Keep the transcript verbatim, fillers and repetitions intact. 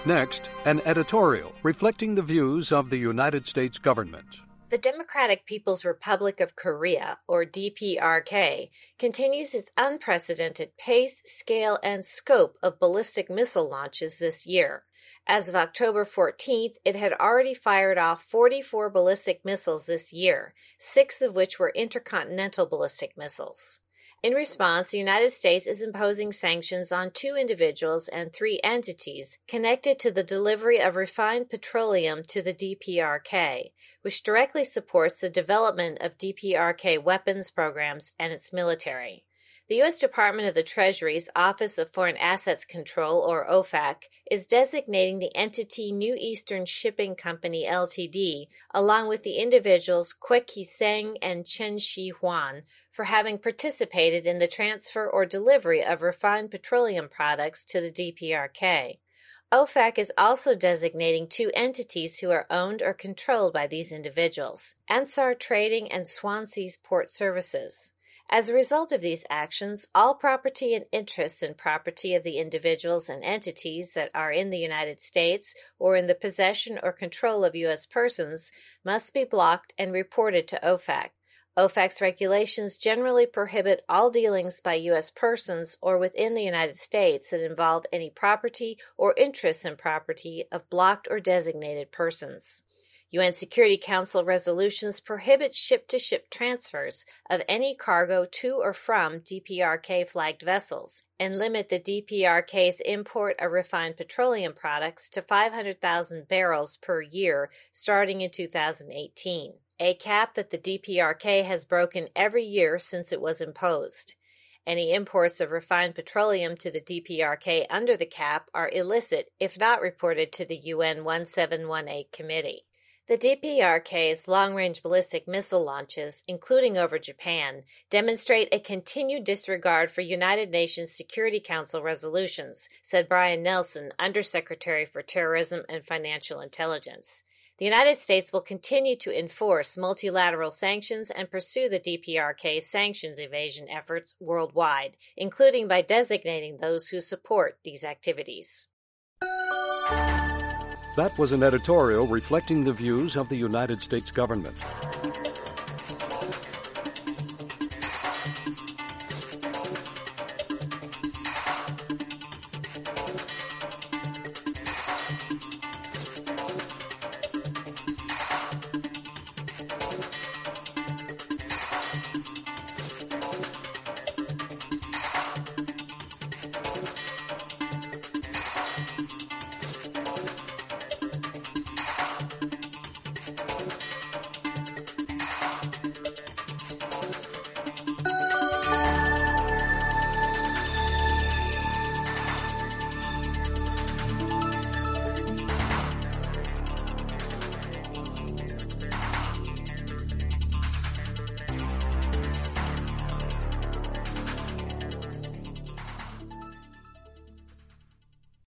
Next, an editorial reflecting the views of the United States government. The Democratic People's Republic of Korea, or D P R K, continues its unprecedented pace, scale, and scope of ballistic missile launches this year. As of October fourteenth, it had already fired off forty-four ballistic missiles this year, six of which were intercontinental ballistic missiles. In response, the United States is imposing sanctions on two individuals and three entities connected to the delivery of refined petroleum to the D P R K, which directly supports the development of D P R K weapons programs and its military. The U S Department of the Treasury's Office of Foreign Assets Control, or O F A C, is designating the entity New Eastern Shipping Company L T D, along with the individuals Kwek Hee-seng and Chen Shi-hwan, for having participated in the transfer or delivery of refined petroleum products to the D P R K. O F A C is also designating two entities who are owned or controlled by these individuals, Ansar Trading and Swansea's Port Services. As a result of these actions, all property and interests in property of the individuals and entities that are in the United States or in the possession or control of U S persons must be blocked and reported to O F A C. O F A C's regulations generally prohibit all dealings by U S persons or within the United States that involve any property or interests in property of blocked or designated persons. U N Security Council resolutions prohibit ship-to-ship transfers of any cargo to or from D P R K-flagged vessels and limit the D P R K's import of refined petroleum products to five hundred thousand barrels per year starting in two thousand eighteen, a cap that the D P R K has broken every year since it was imposed. Any imports of refined petroleum to the D P R K under the cap are illicit if not reported to the U N seventeen eighteen committee. The D P R K's long-range ballistic missile launches, including over Japan, demonstrate a continued disregard for United Nations Security Council resolutions, said Brian Nelson, Undersecretary for Terrorism and Financial Intelligence. The United States will continue to enforce multilateral sanctions and pursue the D P R K's sanctions evasion efforts worldwide, including by designating those who support these activities. That was an editorial reflecting the views of the United States government.